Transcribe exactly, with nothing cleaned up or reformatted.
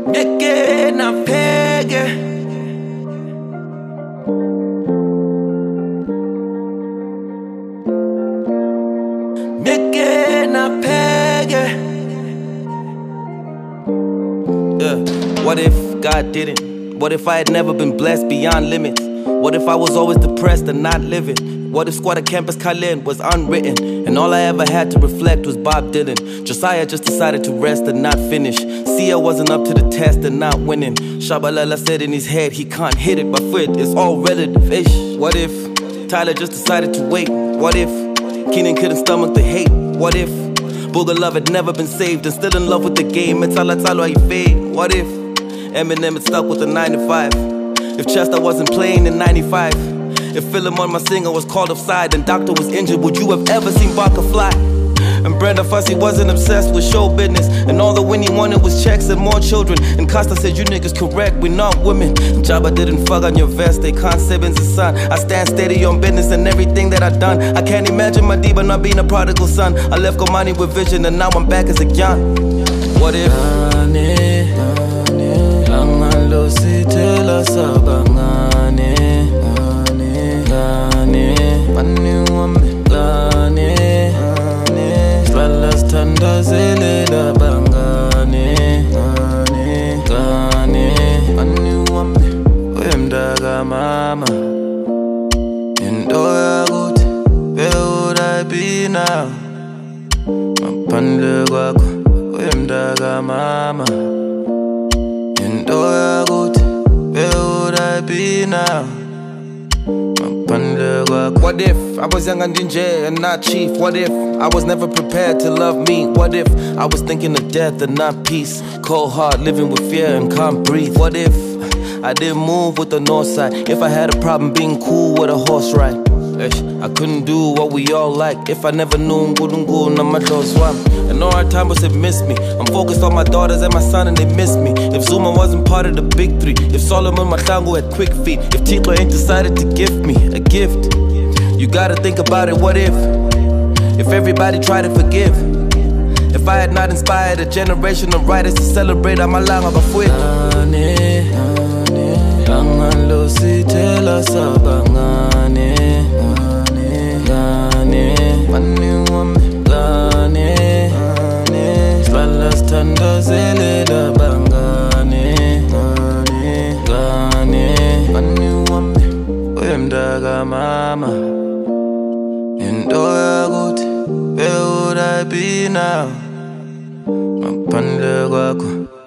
Ngeke napheke Ngeke napheke Yeah, what if God didn't? What if I had never been blessed beyond limits? What if I was always depressed and not living? What if Squatter Campus Khaled was unwritten and all I ever had to reflect was Bob Dylan? Josiah just decided to rest and not finish. Sia wasn't up to the test and not winning. Shabalala said in his head he can't hit it, but for it, it's all relative-ish. What if Tyler just decided to wait? What if Keenan couldn't stomach the hate? What if Booger Love had never been saved and still in love with the game? It's all that's all I fade. What if Eminem had stuck with the nine to five? If Chester wasn't playing in ninety-five? If Philemon, my singer, was called offside and Doctor was injured, would you have ever seen Barker fly? And Brenda Fussy wasn't obsessed with show business, and all the Winnie wanted was checks and more children. And Costa said, you niggas correct, we not women. Jabba didn't fuck on your vest, they can't siblings and son. I stand steady on business and everything that I done. I can't imagine my diva not being a prodigal son. I left Komani with vision and now I'm back as a young. What if? Mama, into yakuthi where would I be now? Ngaphandle kwakho wemntaka mama, into yakuthi where would I be now? Ngaphandle kwakho. What if I was young and ginger and not chief? What if I was never prepared to love me? What if I was thinking of death and not peace? Cold heart living with fear and can't breathe. What if I didn't move with the north side? If I had a problem being cool with a horse ride? I couldn't do what we all like if I never knew Ngulungu na Madoswam. And all our time was have missed me. I'm focused on my daughters and my son and they miss me. If Zuma wasn't part of the big three, if Solomon Matango had quick feet, if Tito ain't decided to gift me a gift, you gotta think about it. What if? If everybody tried to forgive? If I had not inspired a generation of writers to celebrate Amalanga Bafuit? Angalo sithela sabangane, ngane, mani wami, ngane, sihlala sithandazelela bangane, ngane, mani wami, wemntaka mama, into yakuthi where would I be now? Ngaphandle kwakho